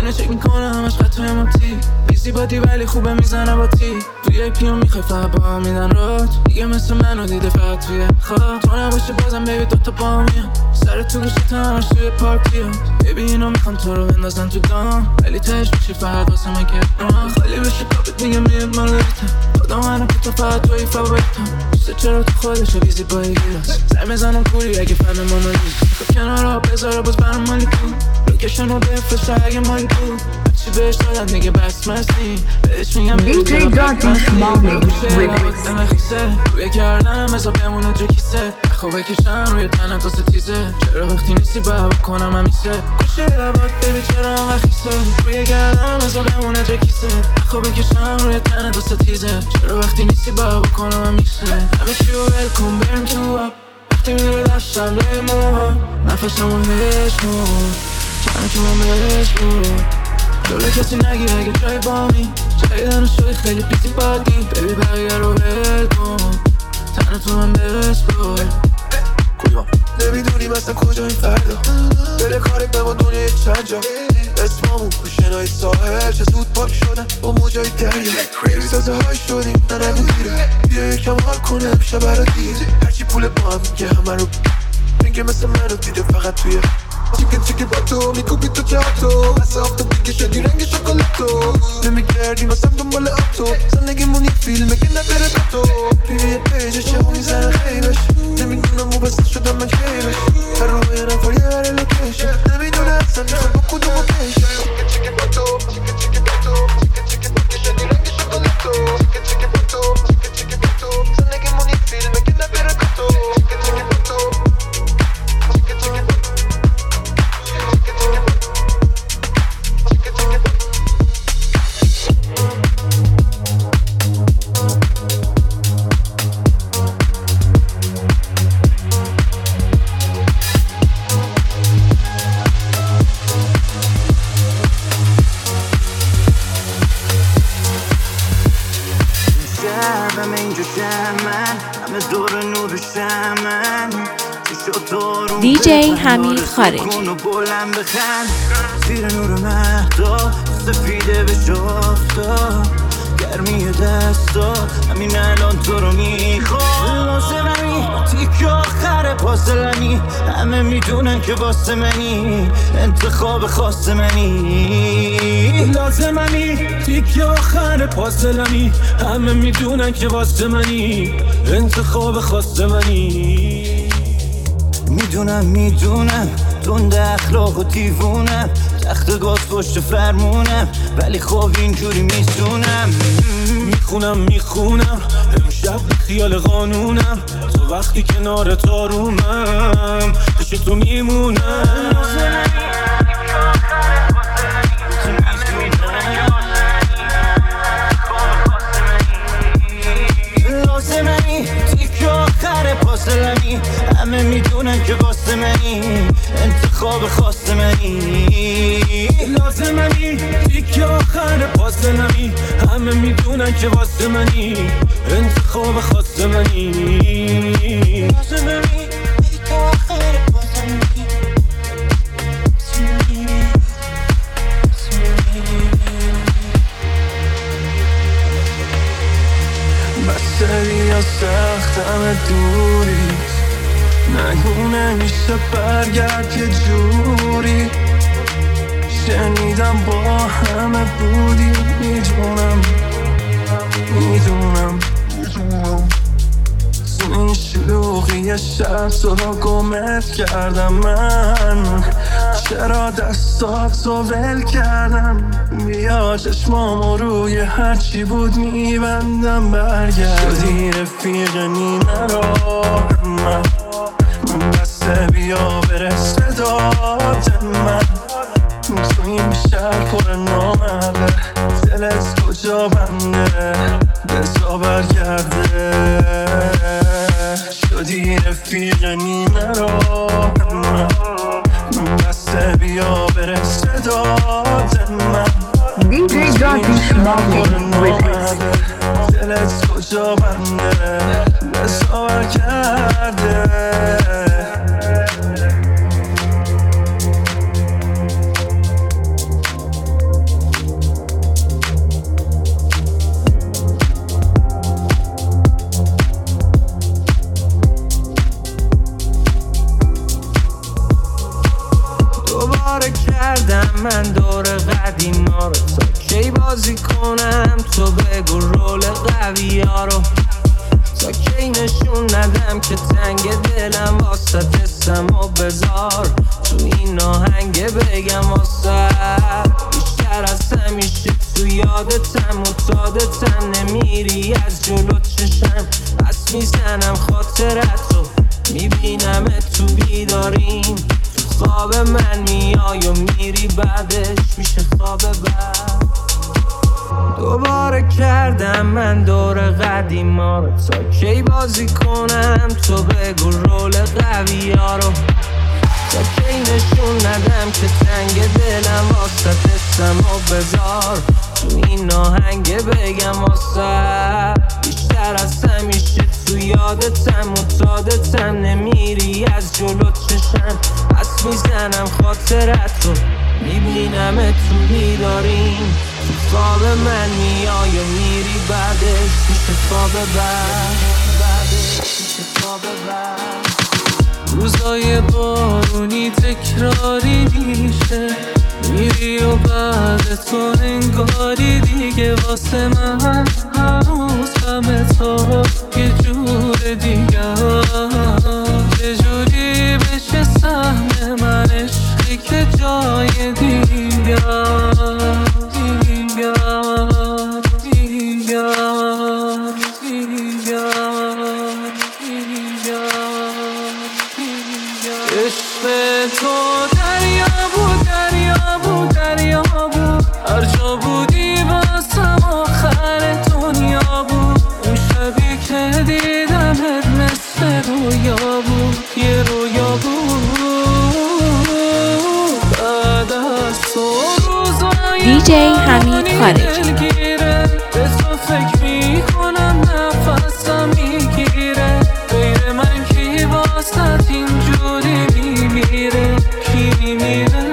اینه چک میکنه همش خطای مبتی بیزی بادی ولی خوبه میزنه با تی توی ای پیو میخوای فقط با هم میدن رات دیگه مثل منو دیده فقط توی خواب تو نباشه بازم بیبی دوتا پا میام سر تو گوشت همش توی پارتیه بیبی اینا میخوام تو رو بندازن تو دام ولی تهش میشه فقط واسه من که خالی بشه کابت میگم میاد مالاریتا خدا منو که تو فقط توی فاوریتم دوست چرا تو خودشو بیزی با ای گیلاس سر میزنم کوری اگه فهم مونالیز کنار ها بذاره باز برام مالی کن لوکیشنو بفرسته اگه مالی بود چی بهش دادم میگه بس مستی بهش میگم DJ Darkness Mommy Remix روی کردنم ازا بمونه جو کیسه خواه بکشم روی تنم تا ستیزه چرا وقتی نیستی باید بکنم همیشه گوشه لبات ببی چرا هم وقیسه روی کردنم ازا بمونه جو کیسه خواه بکشم روی تنم تا ستیزه چرا وقتی نیستی باید بکنم همیشه همه چیو ول کن بریم تو اپ وقتی میره دستم روی موها نفسمو هش کن چند که من بهش بود جلو کسی نگی اگه جای بامی جای دانو شوی خیلی پیتی بادی ببی بقیه رو ول کن تنه تو من برس بود نمیدونی مثلا کجایی فردا بره کارک به ما دنیای چند جا اسمامون پوشنهای ساحل چه زود پاک شدن با موجای دریا سازه های شدیم نه نگو دیره بیا یکم حال کنه امشب برا دیر هرچی پول با هم میگه همه رو میگه مثل منو دیده فقط توی چیکن با تو میکوبی تو چهاتو مثل آفتاب دیگه شدی رنگ شکلاتو نمیگردی واسم دنبال آتو زندگیمون یک فیلمه که نداره تو توی یه پیجه چه اون میزنه خیبش نمیدونم مبسط شدم من خیبش هر روی یه نفر یه هر لوکیشن نمیدونه اصلا میخواد با کدوم پیشه چیکن با تو چیکن با تو چیکن دیگه شدی رنگ شکلاتو چیکن با تو چیکن با تو زندگیمون یک فیلمه که نداره تو چیکن با تو DJ حمید خارجی زیر نور مهدا سفیده به شافتا گرمی دستا همین الان تو رو میخوام لازممی تیک آخر پاسلمی همه میدونن که واسه منی انتخاب خاص منی لازممی تیک آخر پاسلمی همه میدونن که واسه منی انتخاب خاص منی میدونم تند اخلاق و دیوونم تخت گاز پشت فرمونم ولی خب اینجوری میسونم میخونم امشب خیال قانونم تو وقتی کنار تارومم پیش تو میمونم لازممی تیک آخر پاسلمی همه میدونن که واسه منی انتخاب خاص منی لازممی تیک آخر پاسلمی همه میدونن که واسه منی انتخاب خاص منی لازممی تیک آخر پاسلمی بستری یا سخت همه دوری نگو نمیشه برگرد یه جوری شنیدم با همه بودی میدونم تو این شلوغی شب تو را گمت کردم من چرا دستاتو ول کردم بیا چشمامو روی هرچی بود میبندم برگرد شدی رفیق نیمه را من بسته بیا برسه داد من تو این شهر پر نامده دلت کجا بنده بزا برگرده شدی رفیق نیمه را من بسته بیا برسه داد من DJ Darkness Mommy Remix دلت کجا بنده بزا برگرده دور قدیما رو تا کی بازی کنم؟ تو بگو رول قوی ها رو تا کی نشون ندم که تنگ دلم واسه دستم و بذار تو این آهنگ بگم واسه بیشتر از همیشه تو یادتم معتادتم نمیری از جلو چشم پس میزنم خاطرت رو میبینم تو بیداریم تو خواب من میای و میری بعدش میشه خواب بعد دوباره کردم من دور قدیما رو تا کی بازی کنم؟ تو بگو رول قوی ها رو تا کی نشون ندم که تنگ دلم واسه دستم و بذار تو این آهنگ بگم واسه بیشتر از همیشه تو یادتم معتادتم نمیری از جلو چشم پس میزنم خاطرت رو میبینم تو بیداریم تو خواب من میای و میری بعدش میشه خواب بعدش میشه خواب بعد روزای بارونی تکراری میشه میری و بعد تو انگاری دیگه واسه من هنوز همه تا یه جور دیگه یه جوری بشه سهم من عشقی که جای دیگه عشق تو دریا بود هر جا بودی واسم آخر دنیا بود اون شبی که دیدمت مثل رویا بود یه رویا بود بعد از تو روزای DJ حمید خارجی به تو فکر میکنم نفسم میگیره غیر من کی واسه اینجوری میمیره کی میمیره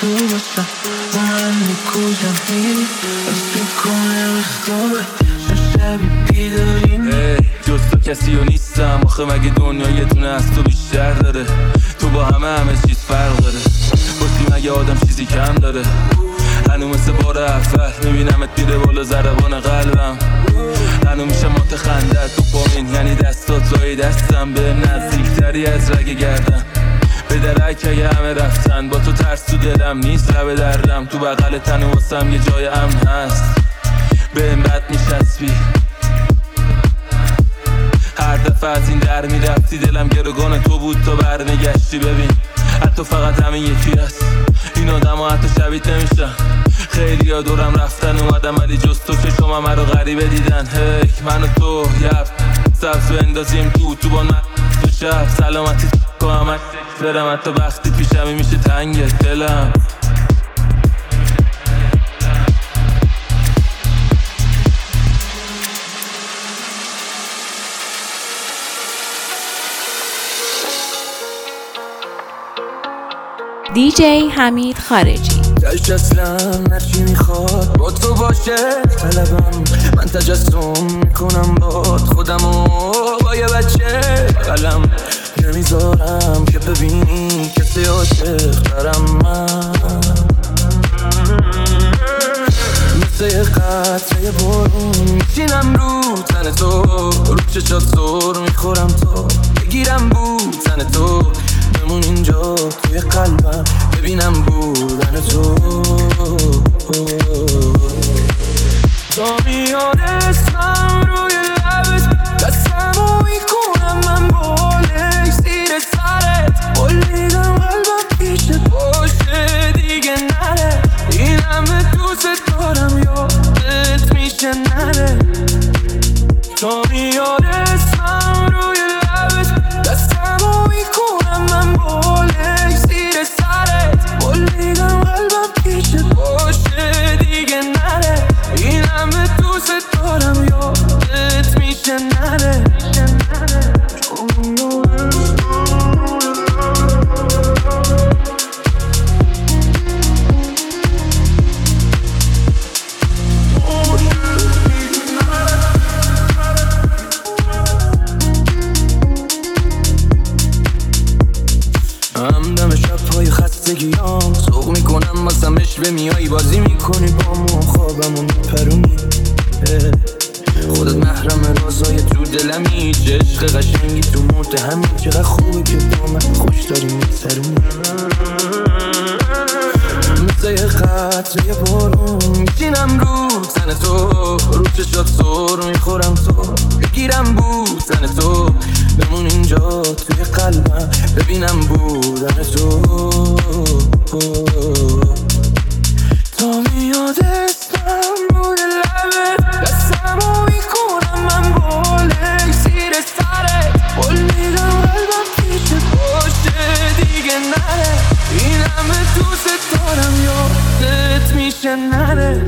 تو باشم من میکوشم هی از میکنم اختاره شبی بیداریم جز تو کسی رو نیستم آخه مگه دنیا یه دونه از تو بیشتر داره تو با همه چیز فرق داره باشی مگه آدم چیزی کم داره هنو مثل بار اول میبینمت میره بالا ضربان قلبم هنو میشه مات خندت تو پامین یعنی دستات زای دستم به نزدیکتری از رگ گردم به درک اگه همه رفتن با تو ترس تو دلم نیست لب دردم تو بغل تن و واسم یه جای امن هست به این بد میشسبی هر دفعه از این در میرفتی دلم گروگان تو بود تا برنگشتی ببین حتی فقط همین یکی هست این آدم ها حتی شبیت نمیشن خیلی ها دورم رفتن اومدم ولی جز تو چشم همه رو غریبه دیدن هی من و تو یب سبز بندازیم تو با من تو شب سلامتی تو همه برم حتی وقتی پیشمی میشه تنگ دلم دیجی حمید خارجی دلش اصلا هرچی میخواد با تو باشه طلبم من تجسم میکنم باد خودمو با یه بچه بغلم نمیذارم که ببینی کسی عاشق دارم من مثل یه قطره بارون میشینم رو تن تو رو چشات زور میخورم تو بگیرم بود تن تو بمون اینجا توی قلبم ببینم بودن تو تا میاد اسمم روی لبت دستمو میکنم من بالک زیر سرت بلیدم قلبم پیشت باشه دیگه نره این همه دوست دارم یادت میشه نره تا میاد اسمم روی لبت دستمو میکنم من بالک زیر سرت بلیدم قلبم پیشت باشه دیگه نره این همه دوست دارم یادت میشه نره همدم شب‌های خستگیام سوق میکنم واسمش به میایی بازی میکنی با مو خوابمو میپرونی خودت محرم رازای تو دلمی چه عشق قشنگی تو متهمی چقدر خوبه که با من خوش داری میگذرونی مثل یه قطره بارون میشینم رو تن تو رو چشات زور میخورم تو بگیرم بود تن تو بمون اینجا توی قلبم ببینم بودن تو تا میاد اسمم روی لبت دستمو میکنم من بالک زیر سرت بلیدم قلبم پیشت باشه دیگه نره این همه دوست دارم یادت میشه نره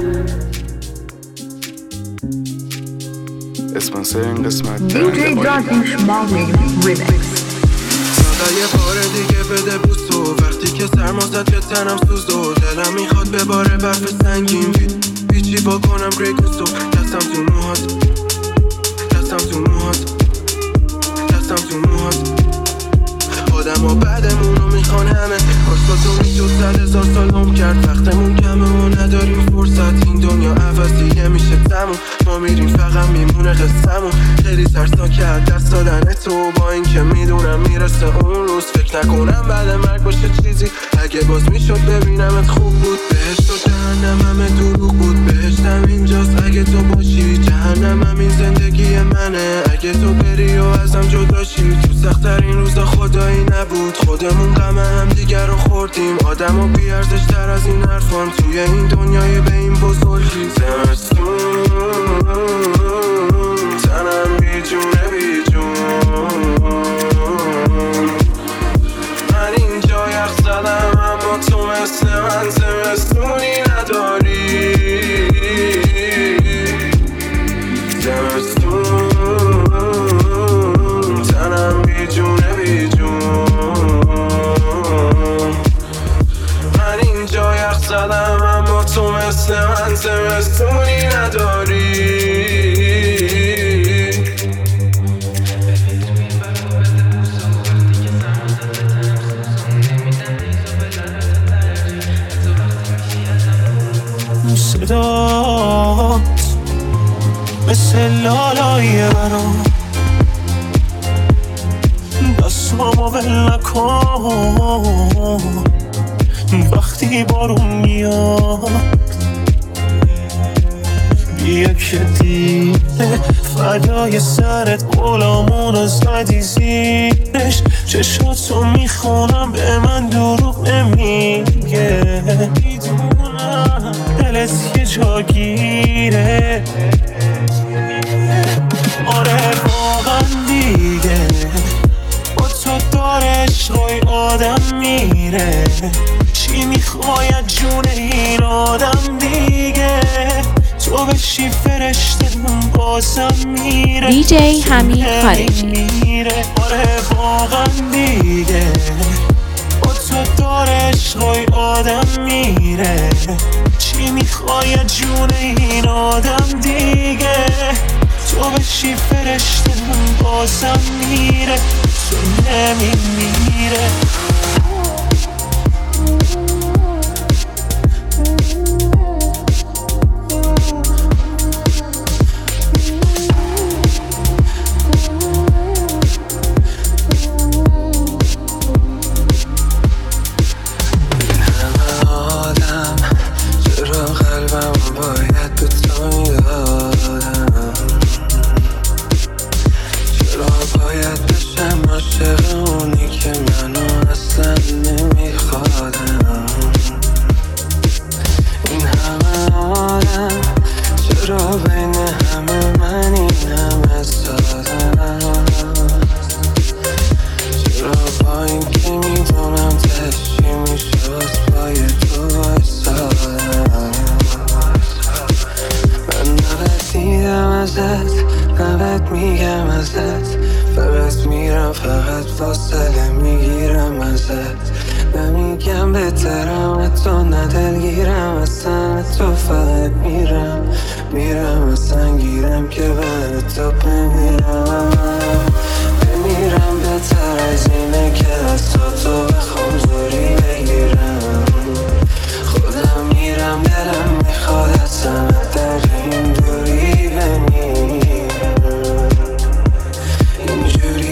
اسپانسر این قسمت DJ Darkish Marley Remix. یه بار دیگه بده بوسو وقتی که سرما زد که تنم سوزد و دلم میخواد بباره برف سنگین بیچی با کنم گریگوسو دستم تو موهات دستم تو موهات دستم تو موهات آدم ها بعدمونو میخوان همه با تو میشد 100,000 سال هم کرد وقتمون کمه و نداریم فرصت این دنیا عوضیه میشه تموم ما میریم فقط میمونه قصه‌مون خیلی ترسناکه از دست دادن تو با این که میدونم میرسه اون روز فکر نکنم بعد مرگ باشه چیزی اگه باز میشد ببینمت خوب بود بهشت و جهنم همه دروغ بود بهشتم اینجاست اگه تو باشی جهنم هم این زندگی منه اگه تو بری و ازم جدا شی تو سخت‌ترین روزا خدایی نبود خودمون غم هم دیگر رو خوردیم آدم و بیارزش تر از این حرفان توی این دنیای به این بزرگی زمستون تنم بیجونه بیجون من اینجا یخ زدم اما تو مثل من زمستونی نداری زمستون تنم بیجونه بیجون من اینجا صدات مثل لالایی برام دستامو ول نکن وقتی بارون میاد بیا که دیده فدای سرت غلامونو زدی زیرش چشاتو میخونم به من دروغ نمیگه میدونم دلت یه جا گیره آره واقعا دیگه با تو داره عشقای آدم میره چی میخوای از جون این آدم دیگه تو بشی فرشته بازم میره دیجی حمید خارجی آره واقعا دیگه با تو داره عشقای آدم میره چی میخوای از جون این آدم دیگه تو بشی فرشته بازم میره تو نمیمیره فاصله میگیرم ازت نمیگم بهترم تو ندلگیرم اصلا تو فقط میرم اصلا گیرم که برای تو بمیرم بهتر از اینه که از تو بخوام زوری بگیرم خودم میرم دلم میخواد اصلا در این دوری بمیرم اینجوری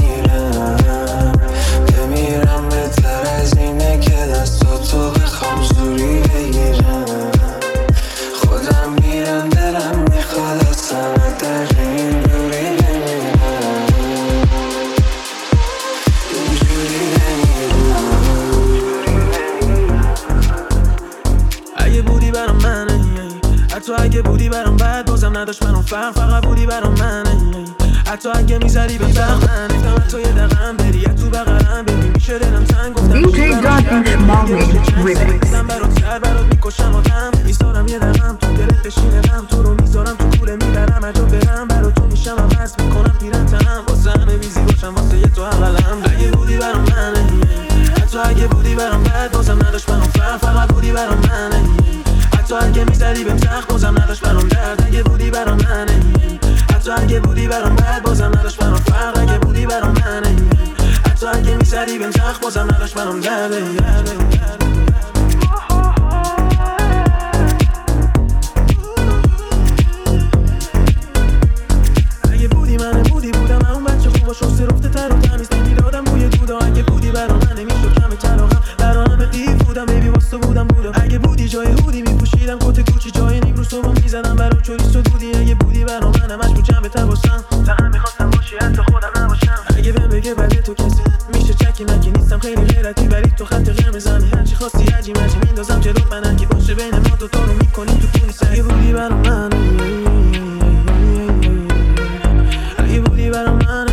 بمیرم بهتر از اینه که دست تو بخوام زوری بگیرم خودم میرم دلم میخواد اصلا در این دوری بمیرم اینجوری اگه بودی برام منه حتی اگه بودی برام بد بازم نداشت برام فرق فقط بودی برام منه حتی اگه میذاری به برام من افتم تو یه دقم بری تو بغلم ببین میشه دلم تنگ گفتم DJ Darkish Marvin Remix برات سر برات میکشم آدم میذارم یه دقم تو دلت بشینم تو رو میذارم تو کوله میبرم اجا برم برات تو میشم عوض میکنم پیرم تنم واسه همه بیزی باشم واسه یه تو اولم اگه بودی برام منه حتی اگه بودی برام بد بازم نداشت برام فرق فقط بودی برام منه حتی اگه میذاری بهم سخت بازم نداشت برام درد اگه بودی برام منه حتی اگه بودی برام بد بازم نداشت برام فرق اگه بودی برام منه حتی اگه میذاری بهم سخت بازم نداشت برام درد اگه بودی منه بودی بودم همون بچه خوبا شسته رفته تر و تمیز نمیدادم بوی دودا اگه بودی برام منه میشد کم تلاقم برا همه دیو بودم بیبی واسه بودم اگه بودی جای هودی میپوشیدم کت کوچی جای نیمرو صبح میزدم برا چوریست و دودی اگه بودی برام منه مشکو جمع تر باشم تا هم میخواستم باشی حتی خودم نباشم اگه بهم بگه بده تو کسی میشه چکی من که نیستم خیلی غیرتی ولی تو خط قرمزمی هرچی خواستی عجی مجی میندازم جلوت من اگه باشه بین ما دوتا رو میکنیم تو پونی اگه بودی برام منه اگه بودی برام منه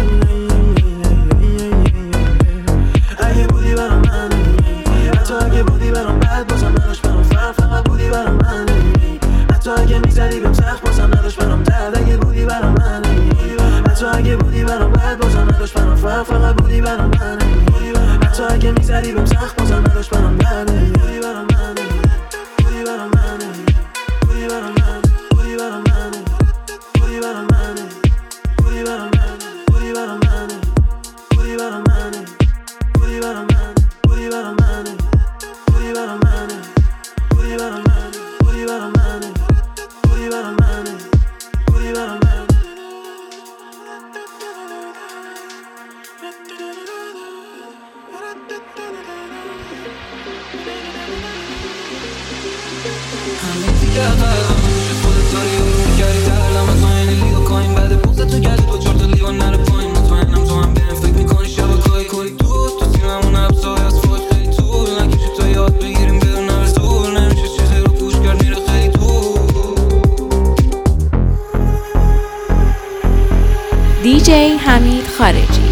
اگه بودی برام منه حتی اگه بودی برام بد بازم نداشت برام فرق فقط بودی برام منه حتی اگه میزدی بهم سخت بازم نداشت برام درد اگه بودی برام منه حتی اگه بودی برام بد بازم نداشت برام فرق فقط بودی برام منه حتی اگه میزدی بهم سخت بازم نداشت برام درد بودی برام منه بودی برام منه بودی برام منه بودی برام منه بودی برام منه بودی برام منه بودی برام منه بودی برام منه بودی برام منه بودی برام منه بودی برام منه بودی برام منه بودی برام منه همین دیگه قلبم میشه خودت داری رو میکردی دردم از آینه لیو کاین بعد بغزت تو گردی با چرت لیو نره پایین مطمئنم تو هم بهم فکر میکنی شبکه‌های کلی دور تو سینمون ابزای از فوج خیلی طول نکشید تا یاد بگیریم بدون از دور نمیشه چیزی رو پوش کرد میره خیلی دور. دیجی حمید خارجی.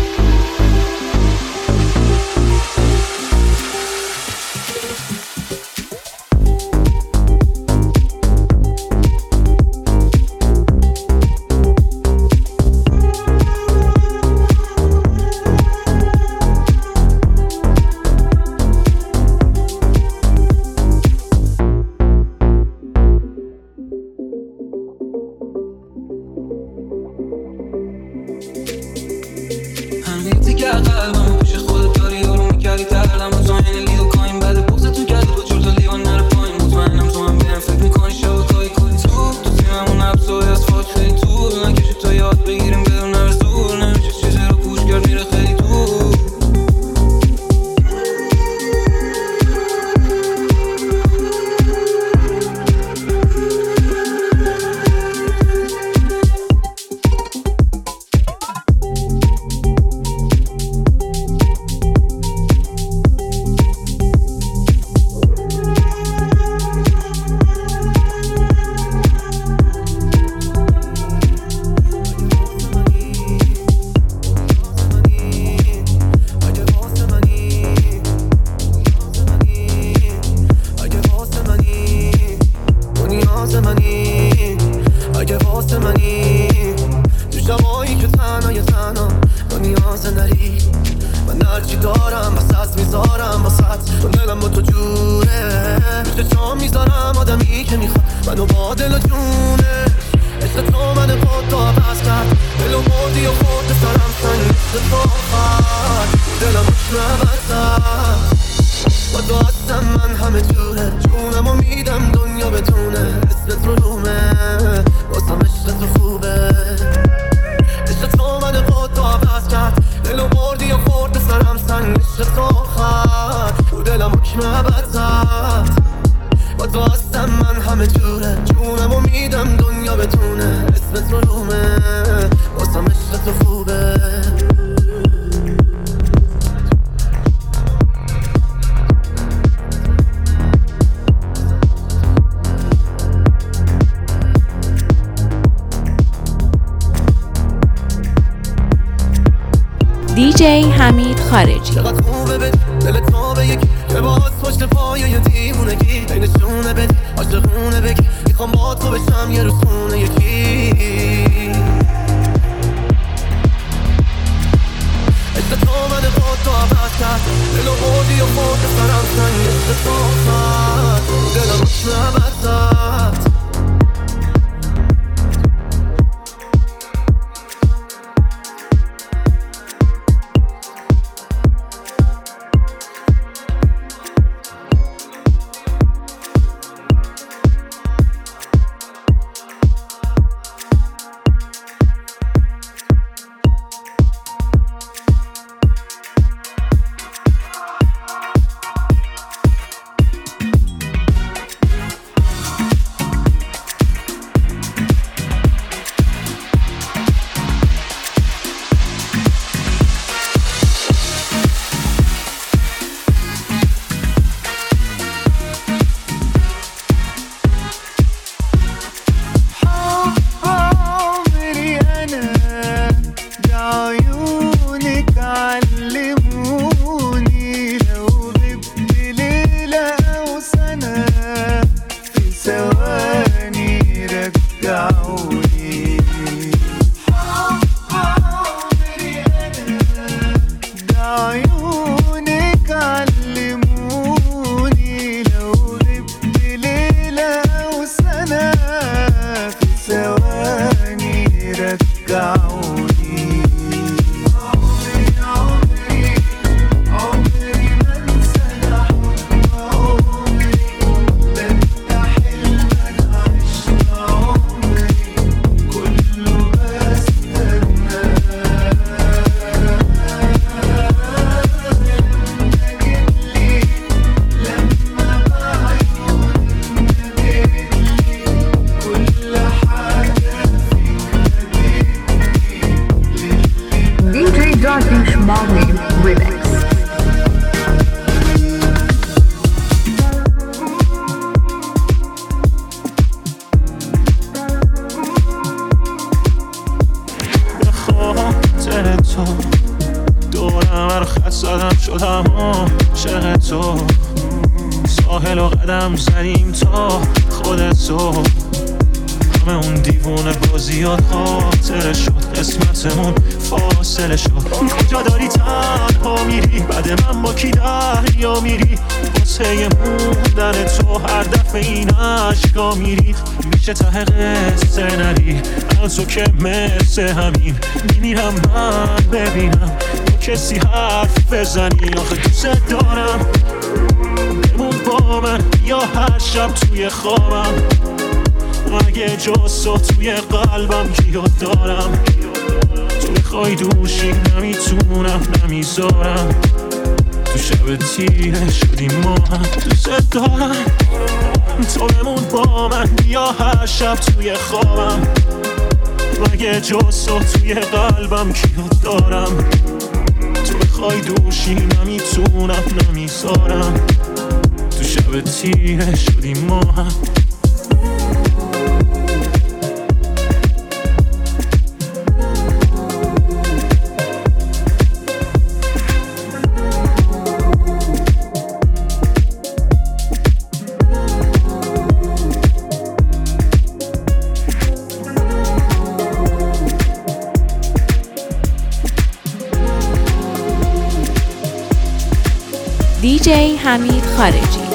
دیجی حمید خارجی. چقدر خوبه بدی دلت ما به یکی که باز پشت پایه یه دیوونگی بینشونه بدی عاشقونه بگی میخوام با تو بشم یه روزونه یکی عشق تو منه با تو عوض کرد دل و بردی و خورد سرم سنگ عشق تو فرد دلم روش نبد زد دیوونم شدم عاشق تو، ساحل و قدم زدیم تا خودتو، همه اون دیوونه بازیات خاطره شد، قسمتمون فاصله شد. کجا داری تنها میری بعد من با کی دریا میری، واسه موندن تو هر دفعه این عشقا میری، میشه ته قصه نری از تو که مثل همین میمیرم من ببینم با کسی حرف بزنی، آخه دوست دارم بمون با من یا هر شب توی خوابم، اگه جز تو توی قلبم کیو دارم، تو بخوای دوشی نمیتونم نمیذارم، تو شب تیره شدیم ما هم دوست دارم، تو بمون با من یا هر شب توی خوابم، اگه جز تو توی قلبم کیو دارم، تو بخوای دوشی نمیتونم نمیذارم، تو شب تیره شدیم ما هم. DJ حمید خارجی.